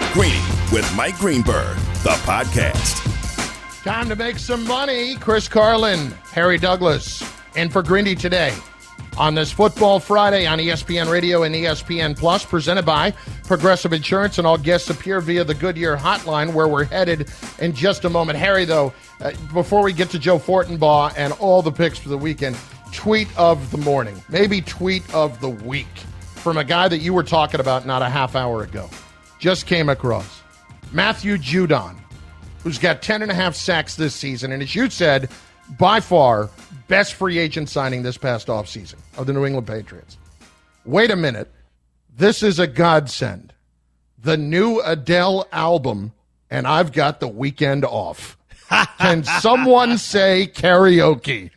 Greeny with Mike Greenberg, the podcast. Time to make some money. Chris Carlin, Harry Douglas, and for Greeny today on this Football Friday on ESPN Radio and ESPN Plus, presented by Progressive Insurance, and all guests appear via the Goodyear hotline, where we're headed in just a moment. Harry, though, before we get to Joe Fortenbaugh and all the picks for the weekend, tweet of the morning, maybe tweet of the week, from a guy that you were talking about not a half hour ago. Just came across Matthew Judon, who's got 10.5 sacks this season, and as you said, by far, best free agent signing this past offseason of the New England Patriots. Wait a minute. This is a godsend. The new Adele album, and I've got the weekend off. Can someone say karaoke?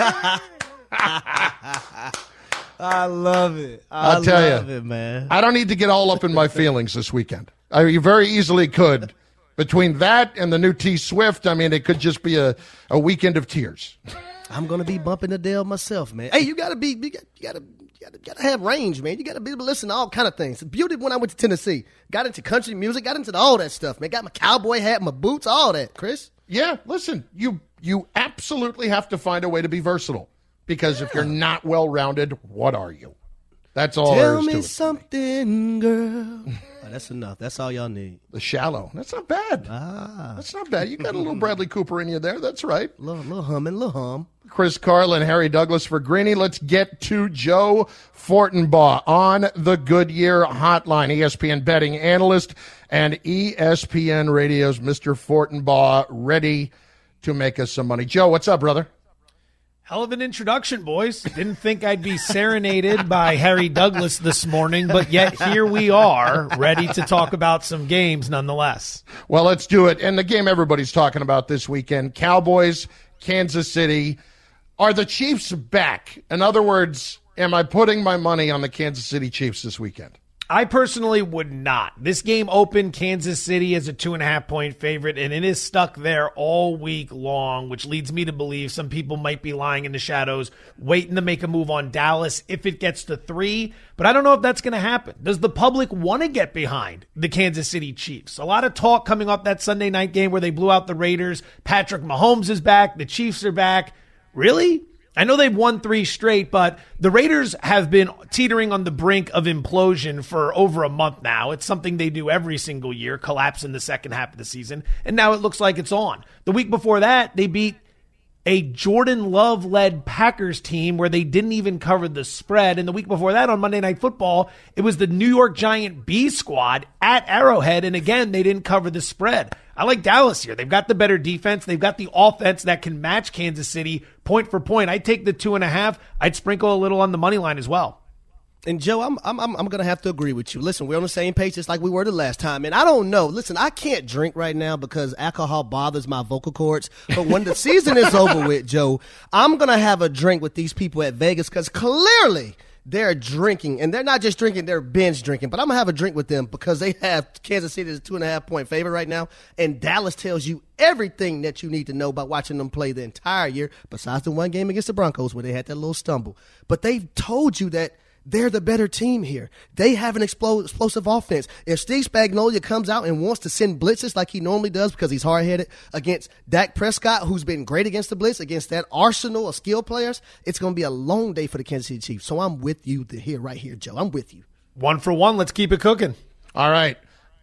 I love it. I'll tell love you, it, man. I don't need to get all up in my feelings this weekend. You very easily could. Between that and the new T Swift, I mean, it could just be a weekend of tears. I'm gonna be bumping Adele myself, man. Hey, you gotta have range, man. You gotta be able to listen to all kind of things. The beauty when I went to Tennessee, got into country music, got into all that stuff, man. Got my cowboy hat, my boots, all that. Chris, yeah, listen, you absolutely have to find a way to be versatile, because if you're not well rounded, what are you? That's all there is to it. Tell me something, girl. Oh, that's enough. That's all y'all need. The Shallow. That's not bad. That's not bad. You got a little Bradley Cooper in you there. That's right. Little hum. Chris Carlin, Harry Douglas for Greeny. Let's get to Joe Fortenbaugh on the Goodyear hotline. ESPN betting analyst and ESPN Radio's Mr. Fortenbaugh, ready to make us some money. Joe, what's up, brother? Hell of an introduction, boys. Didn't think I'd be serenaded by Harry Douglas this morning, but yet here we are, ready to talk about some games nonetheless. Well, let's do it. And the game everybody's talking about this weekend, Cowboys, Kansas City. Are the Chiefs back? In other words, am I putting my money on the Kansas City Chiefs this weekend? I personally would not. This game opened Kansas City as a 2.5-point favorite, and it is stuck there all week long, which leads me to believe some people might be lying in the shadows, waiting to make a move on Dallas if it gets to 3. But I don't know if that's going to happen. Does the public want to get behind the Kansas City Chiefs? A lot of talk coming off that Sunday night game where they blew out the Raiders. Patrick Mahomes is back. The Chiefs are back. Really? I know they've won 3 straight, but the Raiders have been teetering on the brink of implosion for over a month now. It's something they do every single year, collapse in the second half of the season, and now it looks like it's on. The week before that, they beat a Jordan Love-led Packers team where they didn't even cover the spread. And the week before that on Monday Night Football, it was the New York Giant B squad at Arrowhead, and again, they didn't cover the spread. I like Dallas here. They've got the better defense. They've got the offense that can match Kansas City point for point. I'd take the 2.5. I'd sprinkle a little on the money line as well. And Joe, I'm gonna have to agree with you. Listen, we're on the same page just like we were the last time. And I don't know. Listen, I can't drink right now because alcohol bothers my vocal cords. But when the season is over with, Joe, I'm gonna have a drink with these people at Vegas because clearly they're drinking, and they're not just drinking, they're binge drinking. But I'm going to have a drink with them because they have Kansas City as a 2.5-point favorite right now, and Dallas tells you everything that you need to know about watching them play the entire year, besides the one game against the Broncos where they had that little stumble. But they've told you that they're the better team here. They have an explosive offense. If Steve Spagnuolo comes out and wants to send blitzes like he normally does because he's hard-headed against Dak Prescott, who's been great against the blitz, against that arsenal of skill players, it's going to be a long day for the Kansas City Chiefs. So I'm with you right here, Joe. I'm with you. 1 for 1. Let's keep it cooking. All right.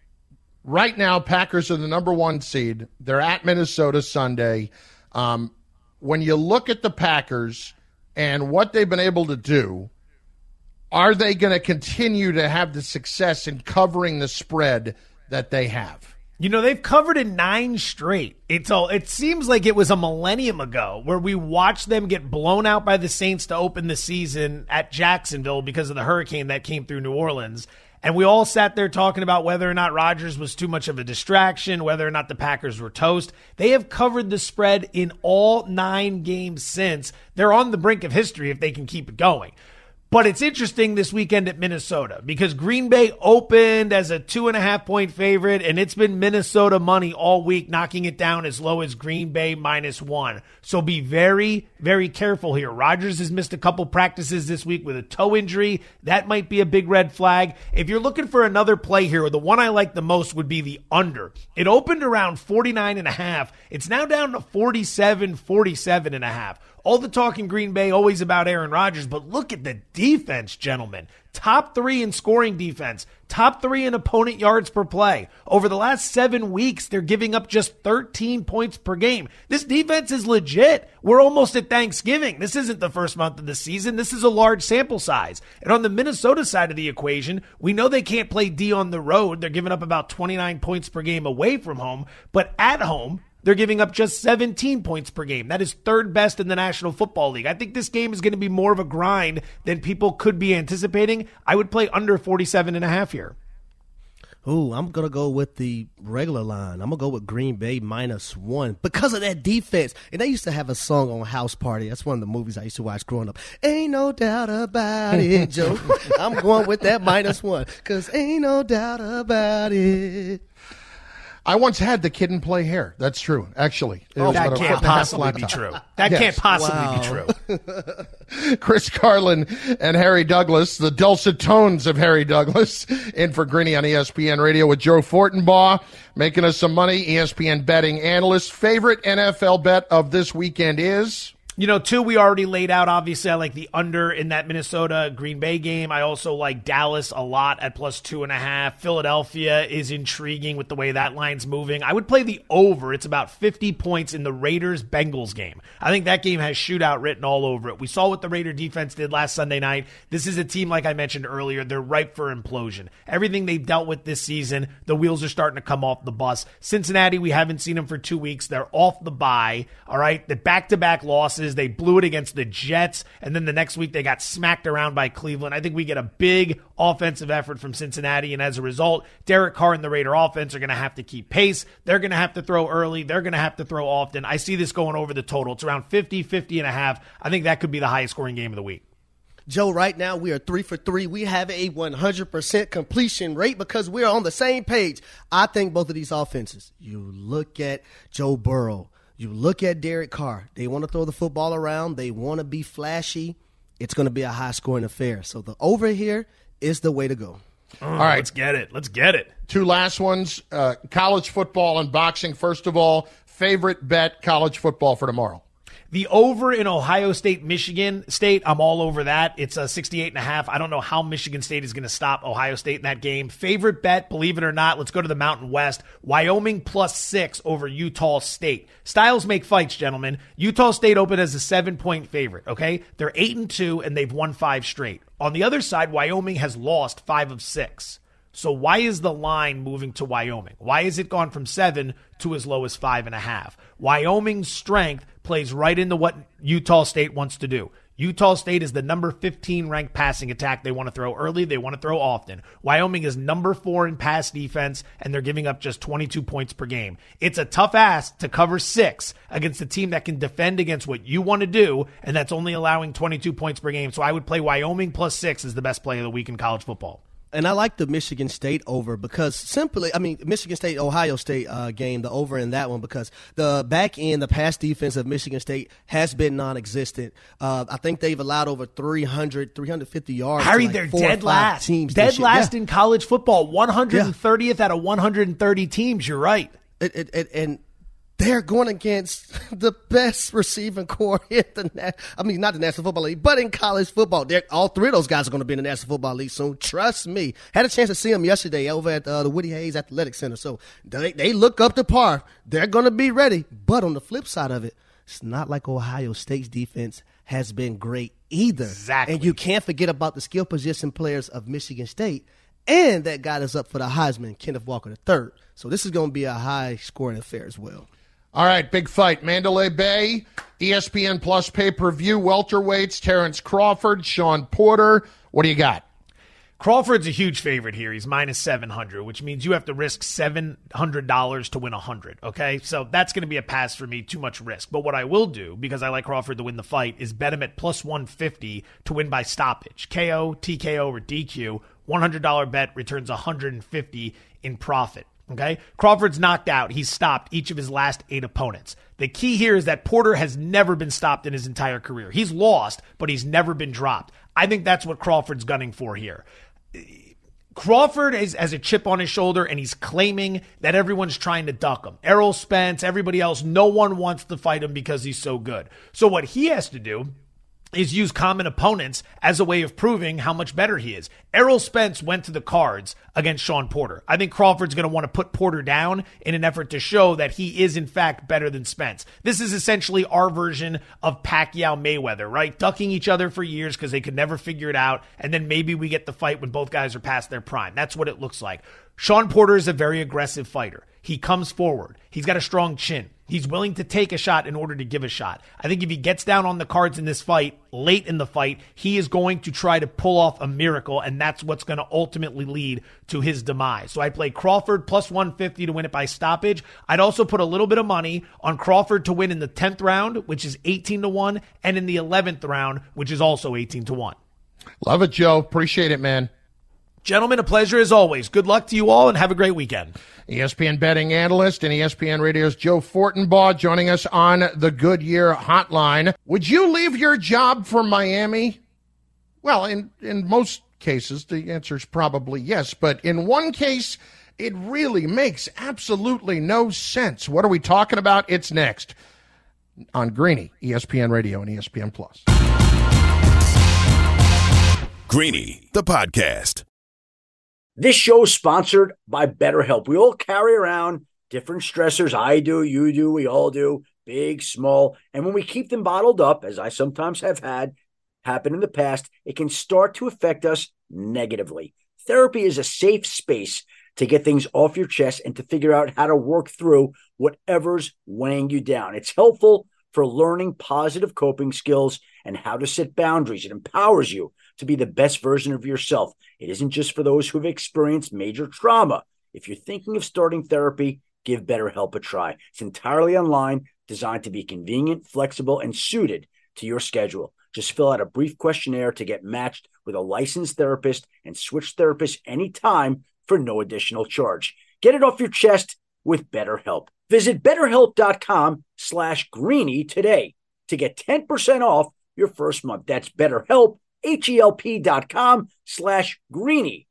Right now, Packers are the number 1 seed. They're at Minnesota Sunday. When you look at the Packers and what they've been able to do, are they going to continue to have the success in covering the spread that they have? You know, they've covered in 9 straight. It seems like it was a millennium ago where we watched them get blown out by the Saints to open the season at Jacksonville because of the hurricane that came through New Orleans. And we all sat there talking about whether or not Rodgers was too much of a distraction, whether or not the Packers were toast. They have covered the spread in all 9 games since. They're on the brink of history if they can keep it going. But it's interesting this weekend at Minnesota because Green Bay opened as a 2.5-point favorite, and it's been Minnesota money all week, knocking it down as low as Green Bay -1. So be very, very careful here. Rodgers has missed a couple practices this week with a toe injury. That might be a big red flag. If you're looking for another play here, the one I like the most would be the under. It opened around 49.5. It's now down to 47, 47.5. All the talk in Green Bay always about Aaron Rodgers, but look at the defense, gentlemen. Top 3 in scoring defense. Top 3 in opponent yards per play. Over the last 7 weeks, they're giving up just 13 points per game. This defense is legit. We're almost at Thanksgiving. This isn't the first month of the season. This is a large sample size. And on the Minnesota side of the equation, we know they can't play D on the road. They're giving up about 29 points per game away from home. But at home, they're giving up just 17 points per game. That is third best in the National Football League. I think this game is going to be more of a grind than people could be anticipating. I would play under 47.5 here. Ooh, I'm going to go with the regular line. I'm going to go with Green Bay -1 because of that defense. And they used to have a song on House Party. That's one of the movies I used to watch growing up. Ain't no doubt about it, Joe. I'm going with that -1 because ain't no doubt about it. I once had the Kid and Play hair. That's true, actually. That can't possibly be true. That can't possibly be true. Chris Carlin and Harry Douglas, the dulcet tones of Harry Douglas, in for Grinny on ESPN Radio with Joe Fortenbaugh, making us some money, ESPN betting analyst. Favorite NFL bet of this weekend is? 2 we already laid out. Obviously, I like the under in that Minnesota-Green Bay game. I also like Dallas a lot at +2.5. Philadelphia is intriguing with the way that line's moving. I would play the over. It's about 50 points in the Raiders-Bengals game. I think that game has shootout written all over it. We saw what the Raider defense did last Sunday night. This is a team, like I mentioned earlier, they're ripe for implosion. Everything they've dealt with this season, the wheels are starting to come off the bus. Cincinnati, we haven't seen them for 2 weeks. They're off the bye, all right? The back-to-back losses. They blew it against the Jets, and then the next week they got smacked around by Cleveland. I think we get a big offensive effort from Cincinnati, and as a result, Derek Carr and the Raider offense are going to have to keep pace. They're going to have to throw early. They're going to have to throw often. I see this going over the total. It's around 50, 50.5. I think that could be the highest scoring game of the week. Joe, right now we are 3 for 3. We have a 100% completion rate because we're on the same page. I think both of these offenses, you look at Joe Burrow, you look at Derek Carr, they want to throw the football around. They want to be flashy. It's going to be a high-scoring affair. So the over here is the way to go. All right. Let's get it. Let's get it. 2 last ones, college football and boxing. First of all, favorite bet college football for tomorrow? The over in Ohio State, Michigan State, I'm all over that. It's a 68.5. I don't know how Michigan State is going to stop Ohio State in that game. Favorite bet, believe it or not, let's go to the Mountain West. Wyoming +6 over Utah State. Styles make fights, gentlemen. Utah State opened as a 7-point favorite, okay? They're 8-2, and they've won 5 straight. On the other side, Wyoming has lost 5 of 6. So why is the line moving to Wyoming? Why has it gone from 7 to as low as 5.5? Wyoming's strength plays right into what Utah State wants to do. Utah State is the number 15 ranked passing attack. They want to throw early. They want to throw often. Wyoming is number 4 in pass defense, and they're giving up just 22 points per game. It's a tough ask to cover 6 against a team that can defend against what you want to do, and that's only allowing 22 points per game. So I would play Wyoming +6 as the best play of the week in college football. And I like the Michigan State over because Michigan State, Ohio State game, the over in that one, because the back end, the pass defense of Michigan State has been non-existent. I think they've allowed over 350 yards. Harry, they're dead last. Dead last in college football, 130th out of 130 teams. You're right. And they're going against the best receiving core in not the National Football League, but in college football. All 3 of those guys are going to be in the National Football League soon. Trust me. Had a chance to see them yesterday over at the Woody Hayes Athletic Center. So they look up to par. They're going to be ready. But on the flip side of it, it's not like Ohio State's defense has been great either. Exactly. And you can't forget about the skill position players of Michigan State. And that got us up for the Heisman, Kenneth Walker III. So this is going to be a high-scoring affair as well. All right, big fight. Mandalay Bay, ESPN Plus pay-per-view, welterweights, Terrence Crawford, Sean Porter. What do you got? Crawford's a huge favorite here. He's minus 700, which means you have to risk $700 to win 100, okay? So that's going to be a pass for me, too much risk. But what I will do, because I like Crawford to win the fight, is bet him at plus 150 to win by stoppage. KO, TKO, or DQ. $100 bet returns 150 in profit. Okay, Crawford's knocked out. He's stopped each of his last 8 opponents. The key here is that Porter has never been stopped in his entire career. He's lost, but he's never been dropped. I think that's what Crawford's gunning for here. Crawford has a chip on his shoulder, and he's claiming that everyone's trying to duck him. Errol Spence, everybody else, no one wants to fight him because he's so good. So what he has to do is use common opponents as a way of proving how much better he is. Errol Spence went to the cards against Sean Porter. I think Crawford's going to want to put Porter down in an effort to show that he is, in fact, better than Spence. This is essentially our version of Pacquiao-Mayweather, right? Ducking each other for years because they could never figure it out, and then maybe we get the fight when both guys are past their prime. That's what it looks like. Sean Porter is a very aggressive fighter. He comes forward. He's got a strong chin. He's willing to take a shot in order to give a shot. I think if he gets down on the cards in this fight, late in the fight, he is going to try to pull off a miracle, and that's what's going to ultimately lead to his demise. So I play Crawford plus 150 to win it by stoppage. I'd also put a little bit of money on Crawford to win in the 10th round, which is 18-1, and in the 11th round, which is also 18-1. Love it, Joe. Appreciate it, man. Gentlemen, a pleasure as always. Good luck to you all, and have a great weekend. ESPN betting analyst and ESPN Radio's Joe Fortenbaugh joining us on the Goodyear Hotline. Would you leave your job for Miami? Well, in most cases, the answer is probably yes. But in one case, it really makes absolutely no sense. What are we talking about? It's next on Greeny, ESPN Radio and ESPN Plus. Greeny, the podcast. This show is sponsored by BetterHelp. We all carry around different stressors. I do, you do, we all do, big, small. And when we keep them bottled up, as I sometimes have had happen in the past, it can start to affect us negatively. Therapy is a safe space to get things off your chest and to figure out how to work through whatever's weighing you down. It's helpful for learning positive coping skills and how to set boundaries. It empowers you to be the best version of yourself. It isn't just for those who've experienced major trauma. If you're thinking of starting therapy, give BetterHelp a try. It's entirely online, designed to be convenient, flexible, and suited to your schedule. Just fill out a brief questionnaire to get matched with a licensed therapist and switch therapists anytime for no additional charge. Get it off your chest with BetterHelp. Visit BetterHelp.com/Greeny today to get 10% off your first month. That's BetterHelp, HELP.com/Greeny,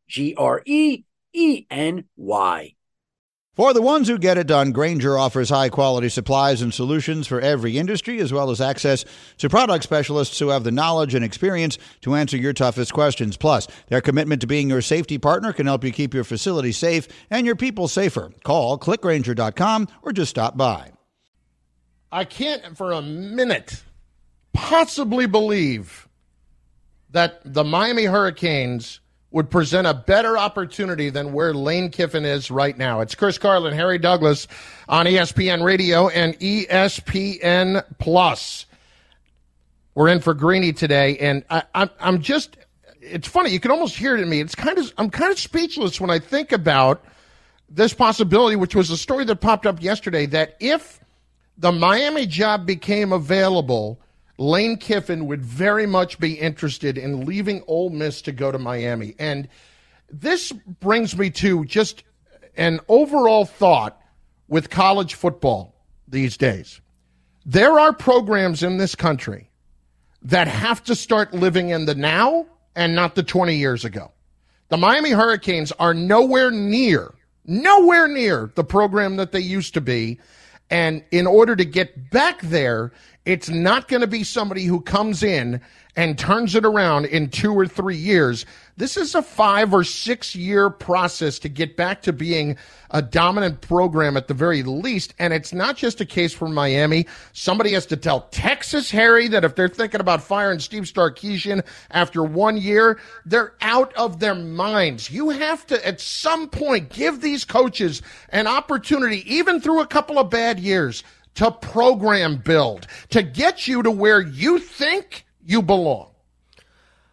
GREENY. For the ones who get it done, Grainger offers high-quality supplies and solutions for every industry, as well as access to product specialists who have the knowledge and experience to answer your toughest questions. Plus, their commitment to being your safety partner can help you keep your facility safe and your people safer. Call, clickgrainger.com, or just stop by. I can't for a minute possibly believe that the Miami Hurricanes would present a better opportunity than where Lane Kiffin is right now. It's Chris Carlin, Harry Douglas on ESPN Radio and ESPN Plus. We're in for Greeny today, and I'm just, it's funny, you can almost hear it in me. I'm kind of speechless when I think about this possibility, which was a story that popped up yesterday, that if the Miami job became available, Lane Kiffin would very much be interested in leaving Ole Miss to go to Miami. And this brings me to just an overall thought with college football these days. There are programs in this country that have to start living in the now and not the 20 years ago. The Miami Hurricanes are nowhere near the program that they used to be. And in order to get back there, it's not going to be somebody who comes in and turns it around in 2 or 3 years. This is a 5 or 6 year process to get back to being a dominant program at the very least. And it's not just a case for Miami. Somebody has to tell Texas, Harry, that if they're thinking about firing Steve Sarkisian after 1 year, they're out of their minds. You have to, at some point, give these coaches an opportunity, even through a couple of bad years, to program build, to get you to where you think you belong.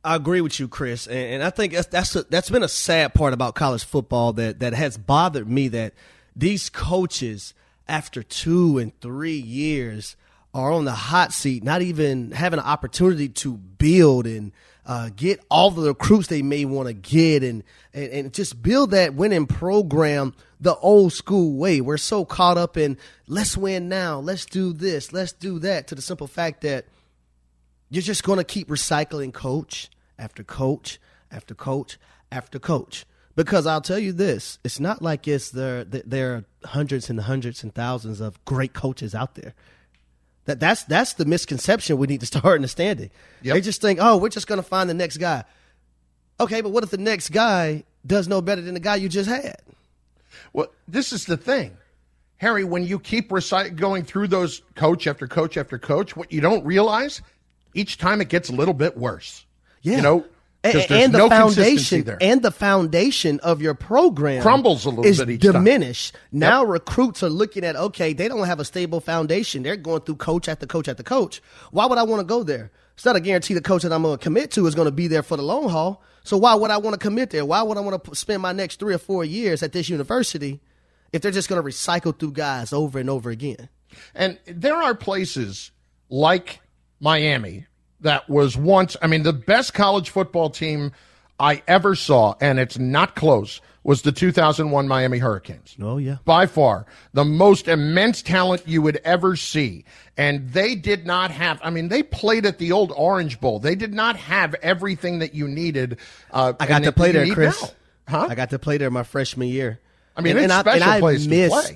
I agree with you, Chris, and I think that's been a sad part about college football that has bothered me, that these coaches, after 2 and 3 years, are on the hot seat, not even having an opportunity to build and get all the recruits they may want to get and just build that winning program the old school way. We're so caught up in let's win now, let's do this, let's do that, to the simple fact that you're just going to keep recycling coach after coach after coach after coach. Because I'll tell you this, it's not like there are hundreds and hundreds and thousands of great coaches out there. That's the misconception we need to start understanding. Yep. They just think, we're just going to find the next guy. Okay, but what if the next guy does no better than the guy you just had? Well, this is the thing, Harry, when you keep going through those coach after coach after coach, what you don't realize, each time it gets a little bit worse. Yeah. You know, and the foundation there. And the foundation of your program crumbles a little bit each diminished. time. Now recruits are looking at, okay, they don't have a stable foundation. They're going through coach after coach after coach. Why would I want to go there? It's not a guarantee the coach that I'm going to commit to is going to be there for the long haul. So why would I want to commit there? Why would I want to spend my next 3 or 4 years at this university if they're just going to recycle through guys over and over again? And there are places like Miami that was once, the best college football team I ever saw, and it's not close, was the 2001 Miami Hurricanes. Oh, yeah. By far, the most immense talent you would ever see. And they did not have, they played at the old Orange Bowl. They did not have everything that you needed. I got to play there, Chris. Now. Huh? I got to play there my freshman year. It's a special place to play.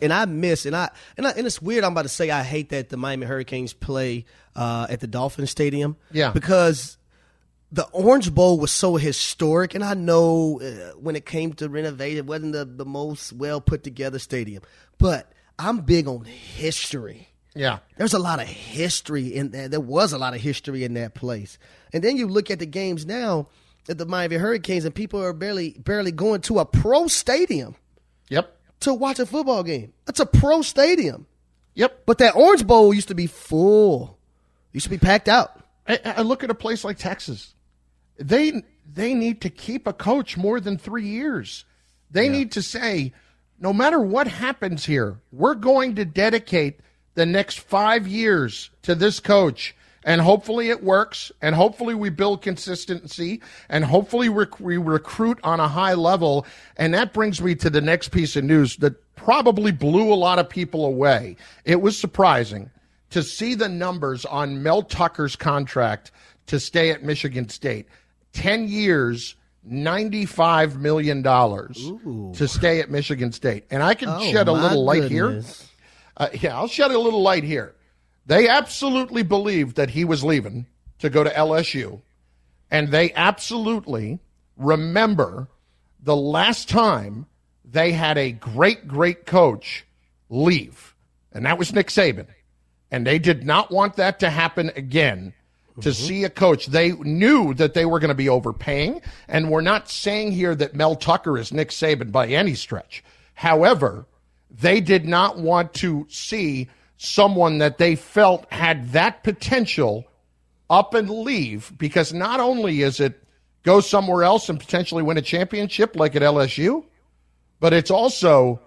And it's weird. I'm about to say I hate that the Miami Hurricanes play at the Dolphin Stadium. Yeah. Because the Orange Bowl was so historic, and I know when it came to renovate, it wasn't the most well put together stadium. But I'm big on history. Yeah. There's a lot of history in there. There was a lot of history in that place. And then you look at the games now at the Miami Hurricanes, and people are barely going to a pro stadium. Yep. To watch a football game. That's a pro stadium. Yep. But that Orange Bowl used to be full. Used to be packed out. I look at a place like Texas. They need to keep a coach more than 3 years. They need to say, no matter what happens here, we're going to dedicate the next 5 years to this coach. And hopefully it works, and hopefully we build consistency, and hopefully we recruit on a high level. And that brings me to the next piece of news that probably blew a lot of people away. It was surprising to see the numbers on Mel Tucker's contract to stay at Michigan State. 10 years, $95 million to stay at Michigan State. And I can shed a little light here. I'll shed a little light here. They absolutely believed that he was leaving to go to LSU, and they absolutely remember the last time they had a great, great coach leave, and that was Nick Saban. And they did not want that to happen again, to see a coach. They knew that they were going to be overpaying, and we're not saying here that Mel Tucker is Nick Saban by any stretch. However, they did not want to see someone that they felt had that potential up and leave, because not only is it go somewhere else and potentially win a championship like at LSU, but it's also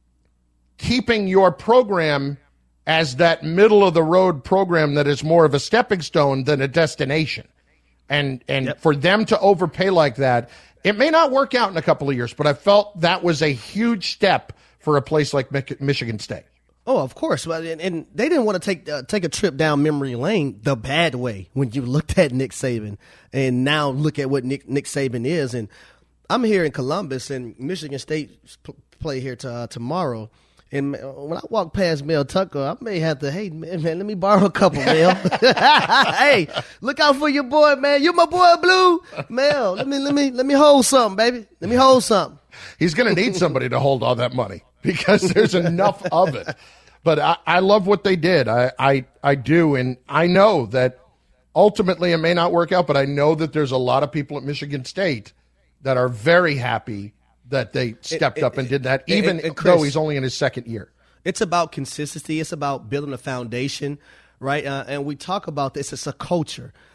keeping your program as that middle-of-the-road program that is more of a stepping stone than a destination. And for them to overpay like that, it may not work out in a couple of years, but I felt that was a huge step for a place like Michigan State. Oh, of course. Well, and they didn't want to take a trip down memory lane the bad way when you looked at Nick Saban and now look at what Nick Saban is. And I'm here in Columbus, and Michigan State play here tomorrow. And when I walk past Mel Tucker, I may have to, hey, man, let me borrow a couple, Mel. Hey, look out for your boy, man. You my boy, Blue. Mel, let me hold something, baby. Let me hold something. He's going to need somebody to hold all that money because there's enough of it. But I love what they did. I do, and I know that ultimately it may not work out, but I know that there's a lot of people at Michigan State that are very happy that they stepped up and did that, even Chris, though he's only in his second year. It's about consistency. It's about building a foundation, right? And we talk about this. It's a culture.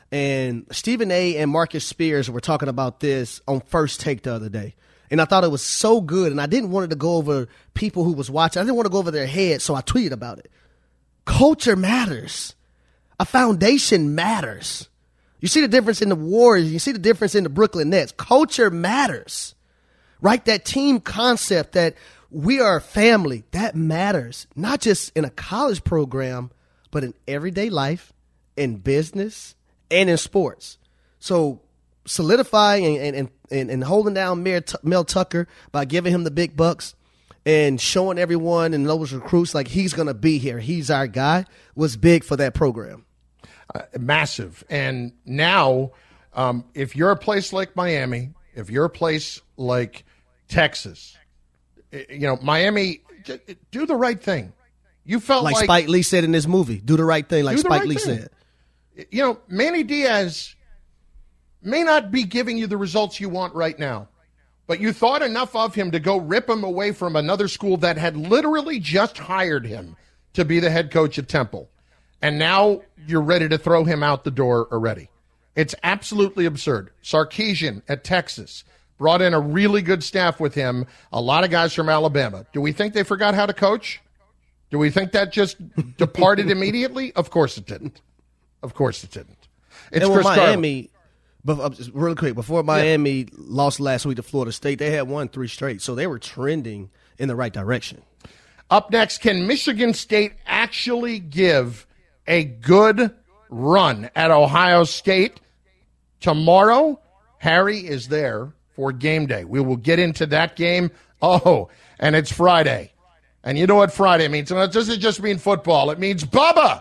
And Stephen A. and Marcus Spears were talking about this on First Take the other day. And I thought it was so good. And I didn't want it to go over people who was watching. I didn't want to go over their heads, so I tweeted about it. Culture matters. A foundation matters. You see the difference in the Warriors. You see the difference in the Brooklyn Nets. Culture matters, right? That team concept that we are a family, that matters. Not just in a college program, but in everyday life, in business, and in sports. So solidifying and holding down Mel Tucker by giving him the big bucks and showing everyone and those recruits like he's going to be here, he's our guy, was big for that program. Massive. And now, if you're a place like Miami, if you're a place like Texas, Miami, do the right thing. You felt like Spike Lee said in this movie, do the right thing, like Spike Lee said. Manny Diaz may not be giving you the results you want right now, but you thought enough of him to go rip him away from another school that had literally just hired him to be the head coach at Temple. And now you're ready to throw him out the door already. It's absolutely absurd. Sarkisian at Texas brought in a really good staff with him, a lot of guys from Alabama. Do we think they forgot how to coach? Do we think that just departed immediately? Of course it didn't. Of course it didn't. It's Chris Miami, really quick, before Miami lost last week to Florida State, they had won 3 straight, so they were trending in the right direction. Up next, can Michigan State actually give a good run at Ohio State tomorrow? Harry is there for game day. We will get into that game. Oh, and it's Friday. And you know what Friday means? And it doesn't just mean football. It means Bubba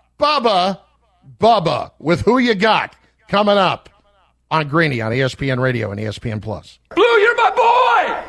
with Who You Got coming up on Greeny on ESPN Radio and ESPN Plus. Blue, you're my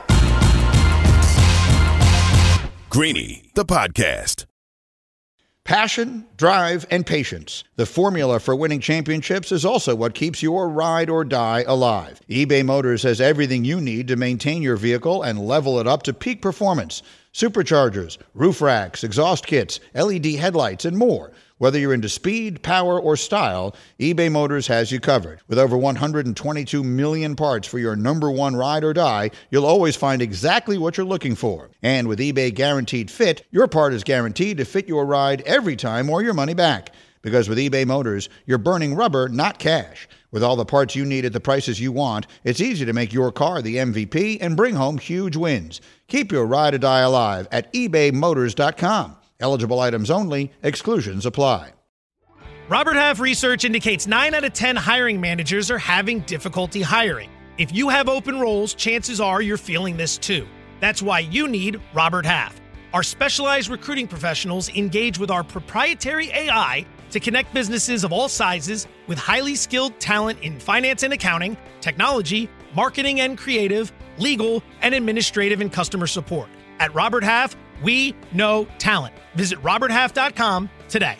boy! Greeny, the podcast. Passion, drive, and patience. The formula for winning championships is also what keeps your ride or die alive. eBay Motors has everything you need to maintain your vehicle and level it up to peak performance. Superchargers, roof racks, exhaust kits, LED headlights, and more. Whether you're into speed, power, or style, eBay Motors has you covered. With over 122 million parts for your number one ride or die, you'll always find exactly what you're looking for. And with eBay Guaranteed Fit, your part is guaranteed to fit your ride every time or your money back. Because with eBay Motors, you're burning rubber, not cash. With all the parts you need at the prices you want, it's easy to make your car the MVP and bring home huge wins. Keep your ride or die alive at ebaymotors.com. Eligible items only. Exclusions apply. Robert Half research indicates 9 out of 10 hiring managers are having difficulty hiring. If you have open roles, chances are you're feeling this too. That's why you need Robert Half. Our specialized recruiting professionals engage with our proprietary AI to connect businesses of all sizes with highly skilled talent in finance and accounting, technology, marketing and creative, legal, and administrative and customer support. At Robert Half, we know talent. Visit roberthalf.com today.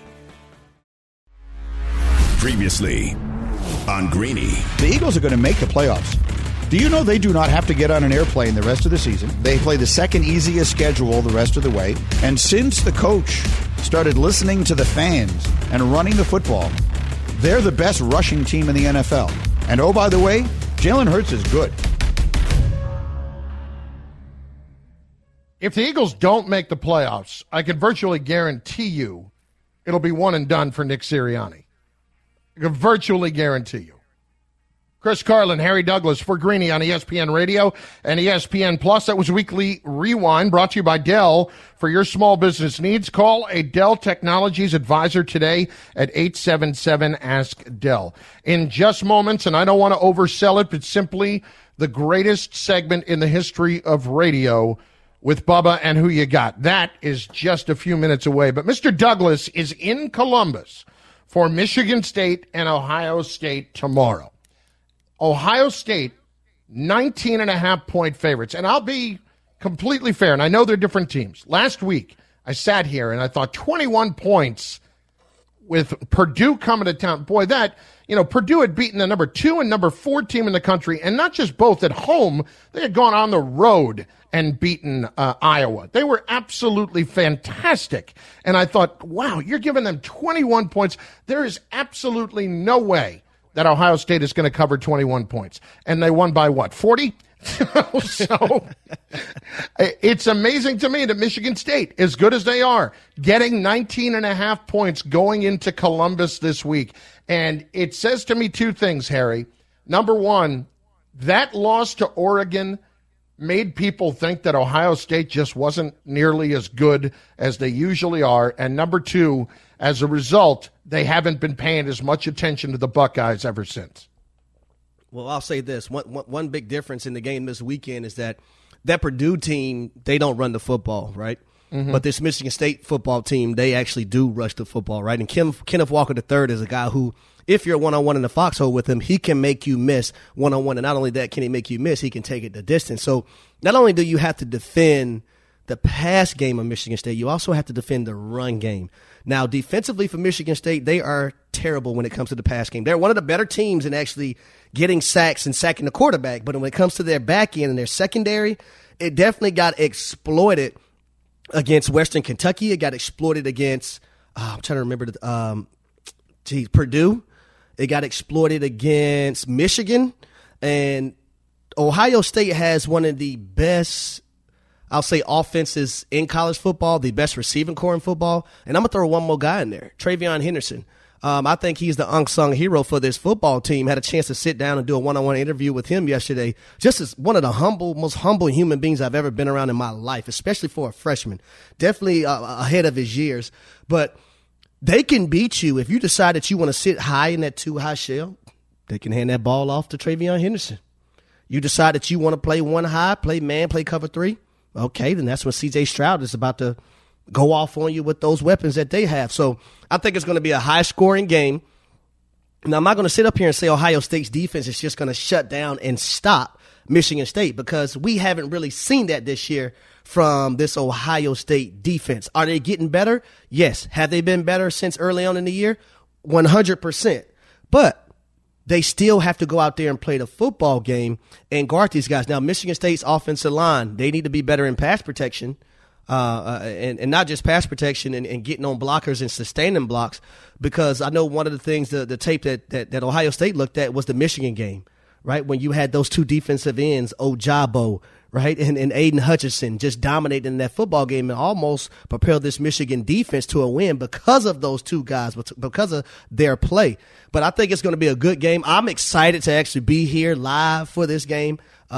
Previously on Greeny. The Eagles are going to make the playoffs. Do you know they do not have to get on an airplane the rest of the season? They play the second easiest schedule the rest of the way. And since the coach started listening to the fans and running the football, they're the best rushing team in the NFL. And oh, by the way, Jalen Hurts is good. If the Eagles don't make the playoffs, I can virtually guarantee you it'll be one and done for Nick Sirianni. I can virtually guarantee you. Chris Carlin, Harry Douglas for Greeny on ESPN Radio and ESPN Plus. That was Weekly Rewind, brought to you by Dell. For your small business needs, call a Dell Technologies advisor today at 877-ASK-DELL. In just moments, and I don't want to oversell it, but simply the greatest segment in the history of radio with Bubba and Who You Got. That is just a few minutes away. But Mr. Douglas is in Columbus for Michigan State and Ohio State tomorrow. Ohio State, 19.5-point favorites. And I'll be completely fair, and I know they're different teams. Last week, I sat here and I thought 21 points with Purdue coming to town. Boy, that, Purdue had beaten the number 2 and number 4 team in the country, and not just both at home, they had gone on the road and beaten Iowa. They were absolutely fantastic. And I thought, wow, you're giving them 21 points. There is absolutely no way that Ohio State is going to cover 21 points. And they won by what, 40? So it's amazing to me that Michigan State, as good as they are, getting 19.5 points going into Columbus this week. And it says to me two things, Harry. Number one, that loss to Oregon made people think that Ohio State just wasn't nearly as good as they usually are. And number two, as a result, they haven't been paying as much attention to the Buckeyes ever since. Well, I'll say this. One big difference in the game this weekend is that Purdue team, they don't run the football, right? Mm-hmm. But this Michigan State football team, they actually do rush the football, right? And Kenneth Walker III is a guy who, if you're one-on-one in the foxhole with him, he can make you miss one-on-one. And not only that, can he make you miss, he can take it the distance. So not only do you have to defend the pass game of Michigan State, you also have to defend the run game. Now, defensively for Michigan State, they are terrible when it comes to the pass game. They're one of the better teams in actually getting sacks and sacking the quarterback. But when it comes to their back end and their secondary, it definitely got exploited against Western Kentucky. It got exploited against, I'm trying to remember, Purdue. It got exploited against Michigan. And Ohio State has one of the best, I'll say, offenses in college football, the best receiving core in football. And I'm going to throw one more guy in there, TreVeyon Henderson. I think he's the unsung hero for this football team. Had a chance to sit down and do a one-on-one interview with him yesterday. Just as one of the most humble human beings I've ever been around in my life, especially for a freshman. Definitely ahead of his years. But they can beat you if you decide that you want to sit high in that too-high shell. They can hand that ball off to TreVeyon Henderson. You decide that you want to play one high, play man, play cover three. Okay, then that's when C.J. Stroud is about to go off on you with those weapons that they have. So I think it's going to be a high-scoring game. Now, I'm not going to sit up here and say Ohio State's defense is just going to shut down and stop Michigan State because we haven't really seen that this year from this Ohio State defense. Are they getting better? Yes. Have they been better since early on in the year? 100%. But they still have to go out there and play the football game and guard these guys. Now, Michigan State's offensive line, they need to be better in pass protection. And not just pass protection and getting on blockers and sustaining blocks, because I know one of the things, the tape that Ohio State looked at was the Michigan game, right? When you had those two defensive ends, Ojabo, right, and Aiden Hutchinson just dominating that football game and almost propelled this Michigan defense to a win because of those two guys, because of their play. But I think it's going to be a good game. I'm excited to actually be here live for this game.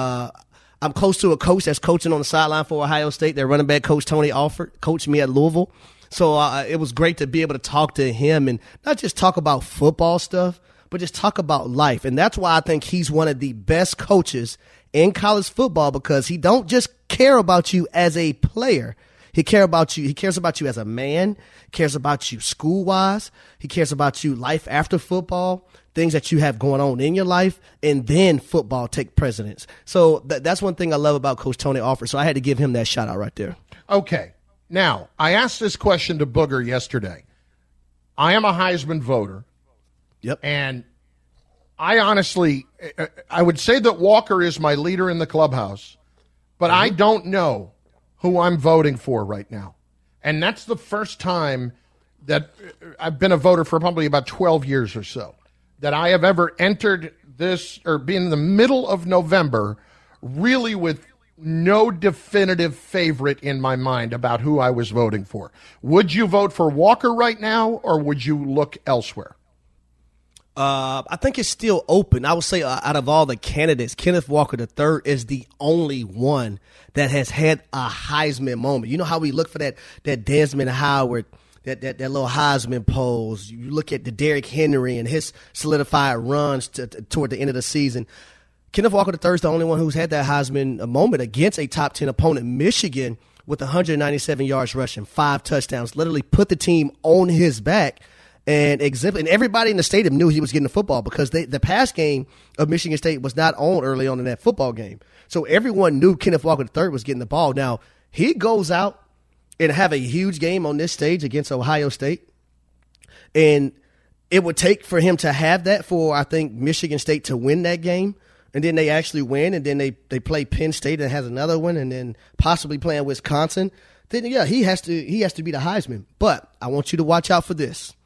I'm close to a coach that's coaching on the sideline for Ohio State. Their running back coach, Tony Alford, coached me at Louisville. So it was great to be able to talk to him and not just talk about football stuff, but just talk about life. And that's why I think he's one of the best coaches in college football, because he don't just care about you as a player. He cares about you as a man, cares about you school-wise. He cares about you life after football, things that you have going on in your life, and then football take precedence. So that's one thing I love about Coach Tony Alford. So I had to give him that shout out right there. Okay. Now, I asked this question to Booger yesterday. I am a Heisman voter. Yep. And I honestly, I would say that Walker is my leader in the clubhouse, but I don't know who I'm voting for right now. And that's the first time that I've been a voter for probably about 12 years or so, that I have ever entered this or been in the middle of November really with no definitive favorite in my mind about who I was voting for. Would you vote for Walker right now, or would you look elsewhere? I think it's still open. I would say out of all the candidates, Kenneth Walker III is the only one that has had a Heisman moment. You know how we look for that Desmond Howard, that little Heisman pose. You look at the Derrick Henry and his solidified runs toward the end of the season. Kenneth Walker III is the only one who's had that Heisman moment against a top 10 opponent, Michigan, with 197 yards rushing, 5 touchdowns, literally put the team on his back. And everybody in the stadium knew he was getting the football, because the pass game of Michigan State was not on early on in that football game. So everyone knew Kenneth Walker III was getting the ball. Now, he goes out and have a huge game on this stage against Ohio State. And it would take for him to have that for, I think, Michigan State to win that game. And then they actually win, and then they play Penn State and has another one, and then possibly playing Wisconsin. Then, yeah, he has to be the Heisman. But I want you to watch out for this.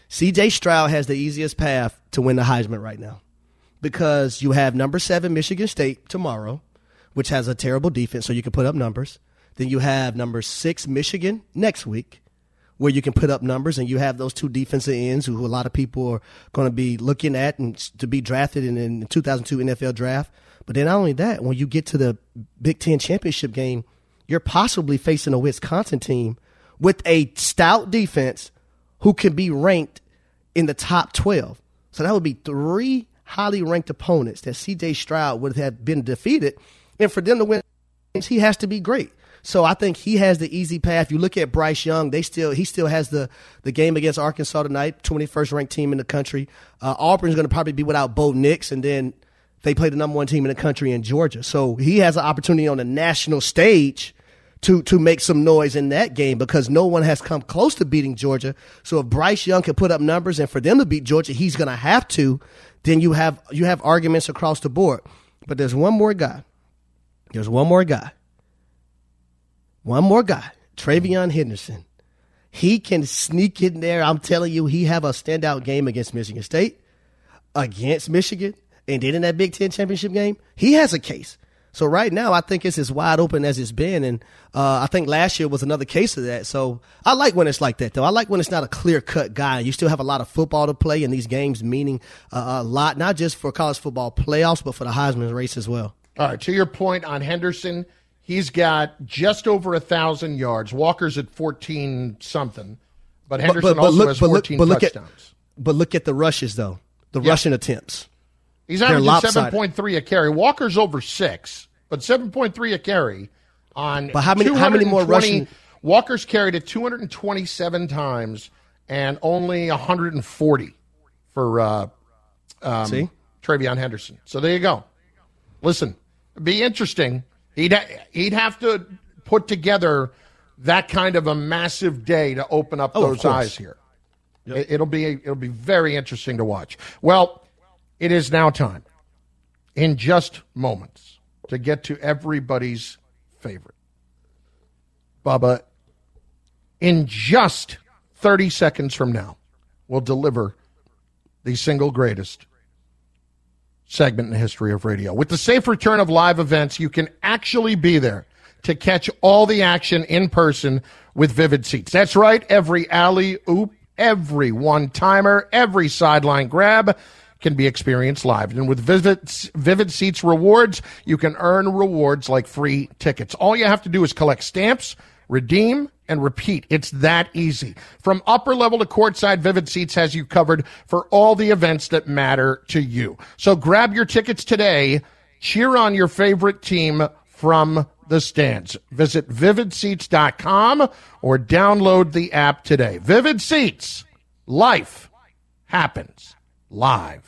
C.J. Stroud has the easiest path to win the Heisman right now because you have number 7 Michigan State tomorrow, which has a terrible defense, so you can put up numbers. Then you have number 6 Michigan next week, where you can put up numbers, and you have those 2 defensive ends who a lot of people are going to be looking at and to be drafted in the 2002 NFL draft. But then not only that, when you get to the Big Ten championship game, you're possibly facing a Wisconsin team with a stout defense who can be ranked in the top 12. So that would be 3 highly ranked opponents that C.J. Stroud would have been defeated. And for them to win, he has to be great. So I think he has the easy path. You look at Bryce Young, he still has the game against Arkansas tonight, 21st ranked team in the country. Auburn's going to probably be without Bo Nix, and then they play the number 1 team in the country in Georgia. So he has an opportunity on the national stage to make some noise in that game because no one has come close to beating Georgia. So if Bryce Young can put up numbers and for them to beat Georgia, he's going to have to, then you have arguments across the board. But there's one more guy. TreVeyon Henderson. He can sneak in there. I'm telling you, he have a standout game against Michigan State, against Michigan, and then in that Big Ten championship game, he has a case. So right now, I think it's as wide open as it's been, and I think last year was another case of that. So I like when it's like that, though. I like when it's not a clear-cut guy. You still have a lot of football to play, and these games meaning a lot, not just for college football playoffs, but for the Heisman race as well. All right, to your point on Henderson, he's got just over 1,000 yards. Walker's at 14-something, but Henderson also has 14 touchdowns. But look at the rushes, though, rushing attempts. He's averaging 7.3 a carry. Walker's over 6, but 7.3 a carry on. But how many more rushing? Walker's carried it 227 times and only 140 for TreVeyon Henderson. So there you go. Listen, it'd be interesting. He'd have to put together that kind of a massive day to open up those eyes here. Yep. It'll be very interesting to watch. Well, it is now time, in just moments, to get to everybody's favorite. Bubba, in just 30 seconds from now, we'll deliver the single greatest segment in the history of radio. With the safe return of live events, you can actually be there to catch all the action in person with Vivid Seats. That's right, every alley-oop, every one-timer, every sideline grab can be experienced live. And with Vivid Seats rewards, you can earn rewards like free tickets. All you have to do is collect stamps, redeem, and repeat. It's that easy. From upper level to courtside, Vivid Seats has you covered for all the events that matter to you. So grab your tickets today. Cheer on your favorite team from the stands. Visit vividseats.com or download the app today. Vivid Seats. Life happens live.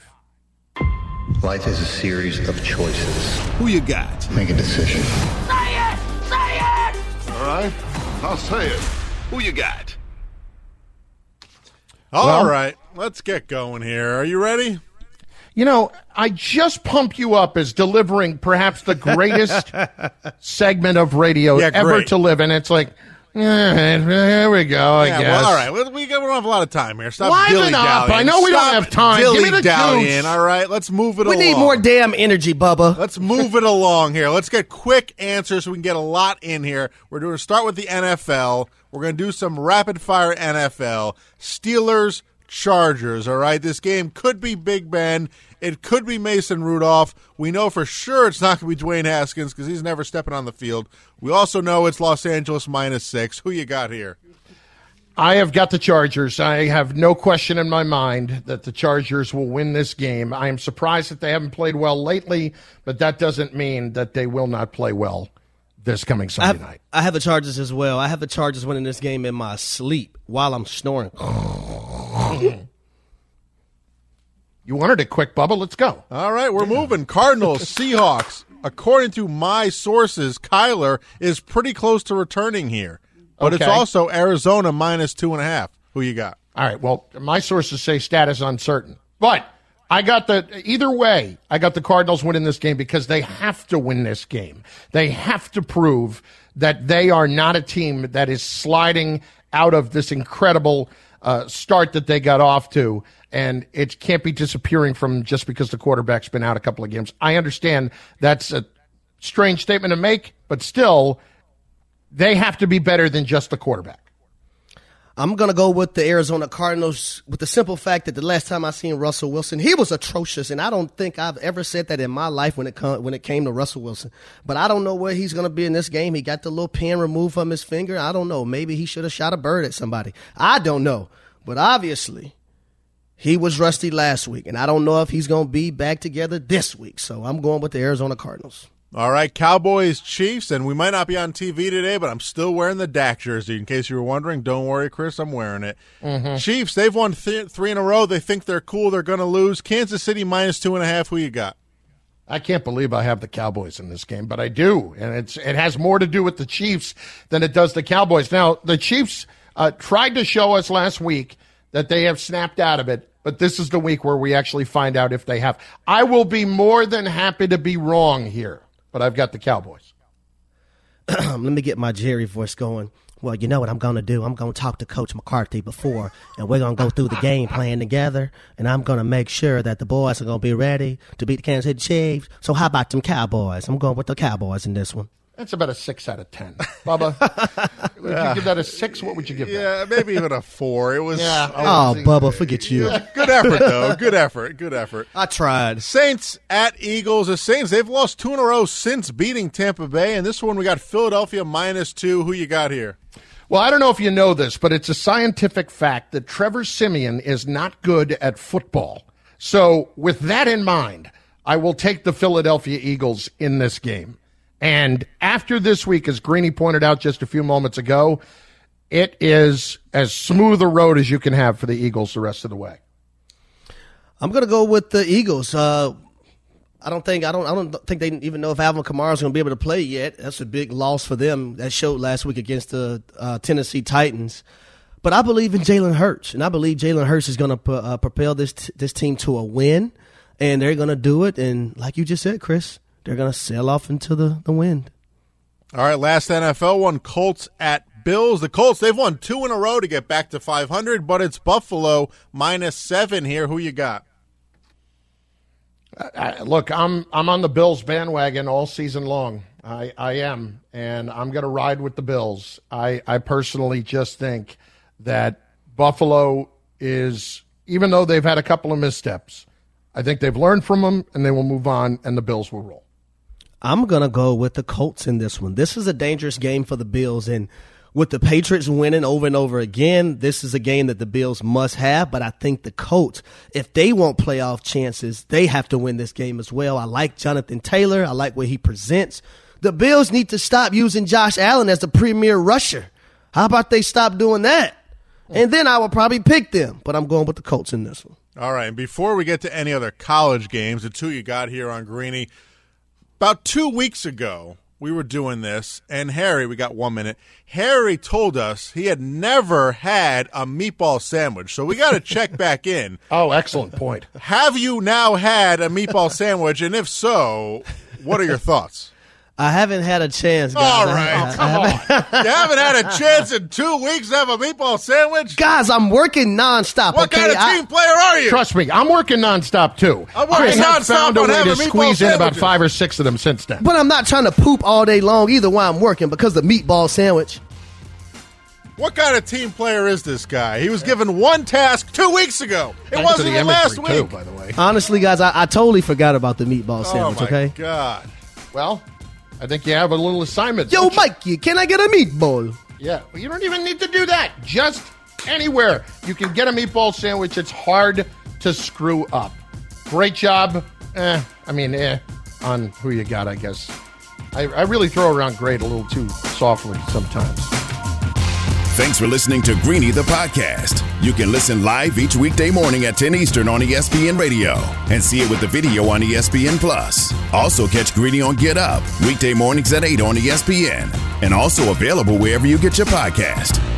Life is a series of choices. Who you got? Make a decision. Say it! Say it! All right, I'll say it. Who you got? All right, let's get going here. Are you ready? You know, I just pump you up as delivering perhaps the greatest segment of radio ever to live, and it's like, here we go, I guess. Well, all right, we don't have a lot of time here. Stop Liven dilly-dallying. up. I know we don't have time. Give me the juice. All right, let's move it along. We need more damn energy, Bubba. Let's move it along here. Let's get quick answers so we can get a lot in here. We're going to start with the NFL. We're going to do some rapid-fire NFL. Steelers, Chargers, all right? This game could be Big Ben. It could be Mason Rudolph. We know for sure it's not going to be Dwayne Haskins because he's never stepping on the field. We also know it's Los Angeles -6. Who you got here? I have got the Chargers. I have no question in my mind that the Chargers will win this game. I am surprised that they haven't played well lately, but that doesn't mean that they will not play well this coming Sunday night. I have the Chargers as well. I have the Chargers winning this game in my sleep while I'm snoring. You wanted it quick, Bubba. Let's go. All right, we're moving. Cardinals, Seahawks. According to my sources, Kyler is pretty close to returning here. But it's also Arizona -2.5. Who you got? All right, well, my sources say status uncertain. But I got either way, I got the Cardinals winning this game because they have to win this game. They have to prove that they are not a team that is sliding out of this incredible start that they got off to, and it can't be disappearing from just because the quarterback's been out a couple of games. I understand that's a strange statement to make, but still, they have to be better than just the quarterback. I'm going to go with the Arizona Cardinals with the simple fact that the last time I seen Russell Wilson, he was atrocious, and I don't think I've ever said that in my life when it came to Russell Wilson. But I don't know where he's going to be in this game. He got the little pin removed from his finger. I don't know. Maybe he should have shot a bird at somebody. I don't know. But obviously, he was rusty last week, and I don't know if he's going to be back together this week. So I'm going with the Arizona Cardinals. All right, Cowboys, Chiefs, and we might not be on TV today, but I'm still wearing the Dak jersey. In case you were wondering, don't worry, Chris, I'm wearing it. Chiefs, they've won 3 in a row. They think they're cool. They're going to lose. Kansas City -2.5. Who you got? I can't believe I have the Cowboys in this game, but I do, and it has more to do with the Chiefs than it does the Cowboys. Now, the Chiefs tried to show us last week that they have snapped out of it, but this is the week where we actually find out if they have. I will be more than happy to be wrong here, but I've got the Cowboys. Let me get my Jerry voice going. Well, you know what I'm going to do? I'm going to talk to Coach McCarthy before, and we're going to go through the game plan together, and I'm going to make sure that the boys are going to be ready to beat the Kansas City Chiefs. So how about them Cowboys? I'm going with the Cowboys in this one. That's about a 6 out of 10. Bubba, would you give that a 6? What would you give that? Yeah, maybe even a 4. It was. Yeah. Oh, Bubba, forget you. Good effort, though. Good effort. I tried. Saints at Eagles. The Saints, they've lost 2 in a row since beating Tampa Bay, and this one we got Philadelphia -2. Who you got here? Well, I don't know if you know this, but it's a scientific fact that Trevor Siemian is not good at football. So with that in mind, I will take the Philadelphia Eagles in this game. And after this week, as Greeny pointed out just a few moments ago, it is as smooth a road as you can have for the Eagles the rest of the way. I'm going to go with the Eagles. I don't think they even know if Alvin Kamara is going to be able to play yet. That's a big loss for them. That showed last week against the Tennessee Titans. But I believe in Jalen Hurts, and I believe Jalen Hurts is going to propel this team to a win, and they're going to do it. And like you just said, Chris, they're going to sail off into the wind. All right, last NFL one, Colts at Bills. The Colts, they've won 2 in a row to get back to 500, but it's Buffalo -7 here. Who you got? Look, I'm on the Bills bandwagon all season long. I am, and I'm going to ride with the Bills. I personally just think that Buffalo is, even though they've had a couple of missteps, I think they've learned from them, and they will move on, and the Bills will roll. I'm going to go with the Colts in this one. This is a dangerous game for the Bills, and with the Patriots winning over and over again, this is a game that the Bills must have, but I think the Colts, if they want playoff chances, they have to win this game as well. I like Jonathan Taylor. I like what he presents. The Bills need to stop using Josh Allen as the premier rusher. How about they stop doing that? And then I will probably pick them, but I'm going with the Colts in this one. All right, and before we get to any other college games, the 2 you got here on Greeny, about 2 weeks ago, we were doing this, and Harry, we got 1 minute. Harry told us he had never had a meatball sandwich, so we got to check back in. Oh, excellent point. Have you now had a meatball sandwich, and if so, what are your thoughts? I haven't had a chance, guys. All right, come on. You haven't had a chance in 2 weeks to have a meatball sandwich? Guys, I'm working nonstop. What kind of team player are you? Trust me, I'm working nonstop, too. I'm working I have nonstop found a on way having to meatball squeeze in about sandwiches. 5 or 6 of them since then. But I'm not trying to poop all day long either while I'm working because of the meatball sandwich. What kind of team player is this guy? He was given one task 2 weeks ago. It Thanks wasn't to the even last imagery, week. Too, by the way. Honestly, guys, I totally forgot about the meatball sandwich, Oh, my okay? God. Well, I think you have a little assignment. Yo, don't you? Mikey, can I get a meatball? Yeah, well, you don't even need to do that. Just anywhere you can get a meatball sandwich. It's hard to screw up. Great job. On who you got, I guess. I really throw around great a little too softly sometimes. Thanks for listening to Greeny the podcast. You can listen live each weekday morning at 10 Eastern on ESPN Radio and see it with the video on ESPN Plus. Also catch Greeny on Get Up weekday mornings at 8 on ESPN and also available wherever you get your podcast.